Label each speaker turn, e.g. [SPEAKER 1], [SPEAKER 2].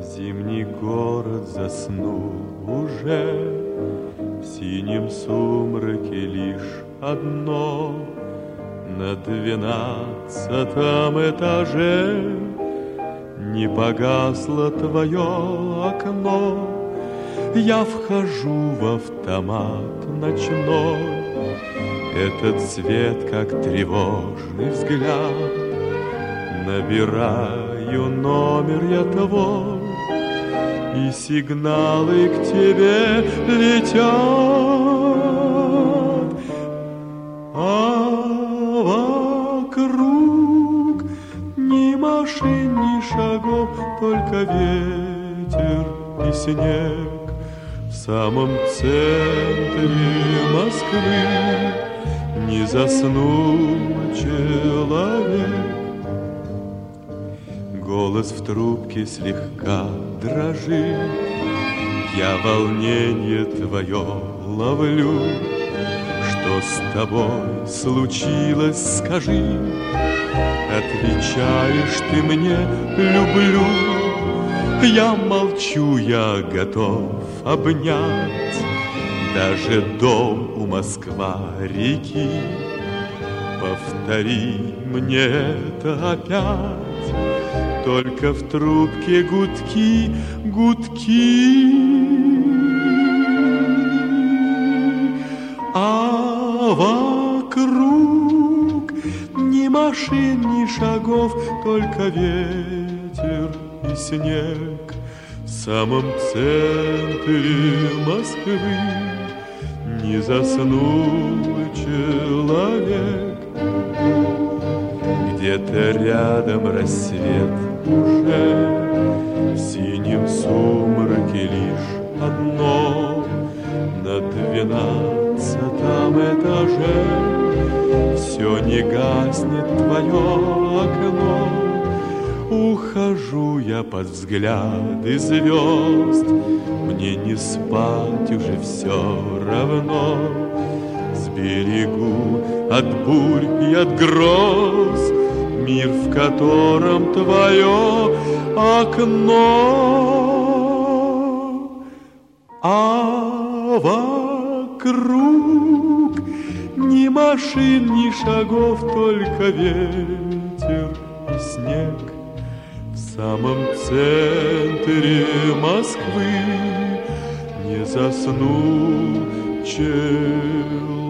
[SPEAKER 1] Зимний город заснул уже, в синем сумраке лишь одно. На 12-м этаже не погасло твое окно. Я вхожу в автомат ночной, этот свет, как тревожный взгляд. Набираю номер я твой, и сигналы к тебе летят. А вокруг ни машин, ни шагов, только ветер и снег. В самом центре Москвы не заснул человек. Голос в трубке слегка дрожит, я волнение твое ловлю. Что с тобой случилось, скажи? Отвечаешь ты мне: люблю. Я молчу, я готов обнять даже дом у Москва-реки. Повтори мне это опять. Только в трубке гудки, гудки. А вокруг ни машин, ни шагов, только ветер и снег. В самом центре Москвы не заснул человек. Где-то рядом рассвет уже, в синем сумраке лишь одно. На 12-м этаже все не гаснет твое окно. Ухожу я под взгляды звезд, мне не спать уже все равно. Сберегу от бурь и от гроз мир, в котором твое окно. А вокруг ни машин, ни шагов, только ветер и снег. В самом центре Москвы не заснул человек.